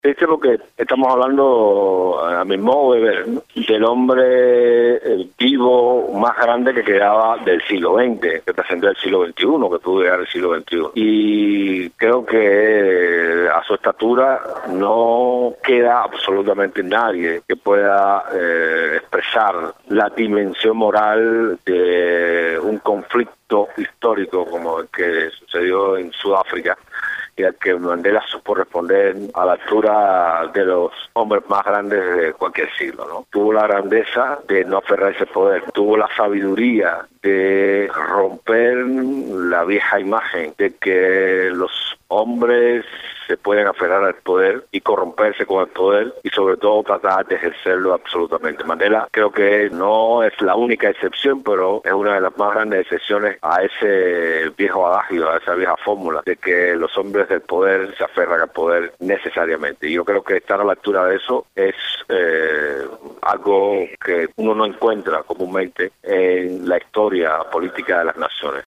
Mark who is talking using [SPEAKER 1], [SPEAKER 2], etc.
[SPEAKER 1] Este porque estamos hablando, a mi modo de ver, ¿no?, del hombre vivo más grande que quedaba del siglo XX, que trascendió el siglo XXI, que pudo llegar al siglo XXI. Y creo que a su estatura no queda absolutamente nadie que pueda expresar la dimensión moral de un conflicto histórico como el que sucedió en Sudáfrica, y al que Mandela supo responder a la altura de los hombres más grandes de cualquier siglo, ¿no? Tuvo la grandeza de no aferrarse al poder, tuvo la sabiduría de romper la vieja imagen de que los hombres se pueden aferrar al poder y corromperse con el poder, y sobre todo tratar de ejercerlo absolutamente. Mandela creo que no es la única excepción, pero es una de las más grandes excepciones a ese viejo adagio, a esa vieja fórmula de que los hombres del poder se aferran al poder necesariamente. Y yo creo que estar a la altura de eso es algo que uno no encuentra comúnmente en la historia política de las naciones.